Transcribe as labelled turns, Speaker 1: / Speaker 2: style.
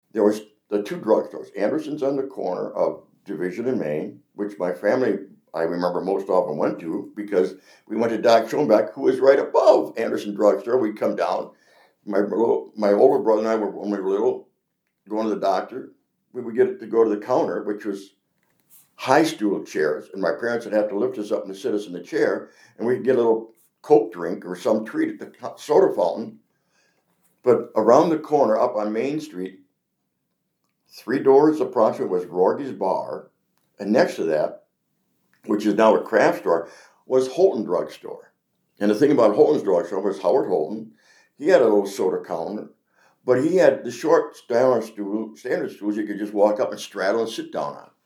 Speaker 1: there was the two drugstores. Anderson's on the corner of Division and Main, which my family, I remember, most often went to because we went to Doc Schoenbeck, who was right above Anderson Drugstore. We'd come down. My older brother and I were, when we were little, going to the doctor. We would get to go to the counter, which was high stool chairs, and my parents would have to lift us up and sit us in the chair, and we'd get a little Coke drink or some treat at the soda fountain. But around the corner, up on Main Street, 3 doors approximately, was Rorty's Bar, and next to that, which is now a craft store, was Holton Drugstore. And the thing about Holton's Drugstore was Howard Holton. He had a little soda counter, but he had the short standard stools you could just walk up and straddle and sit down on.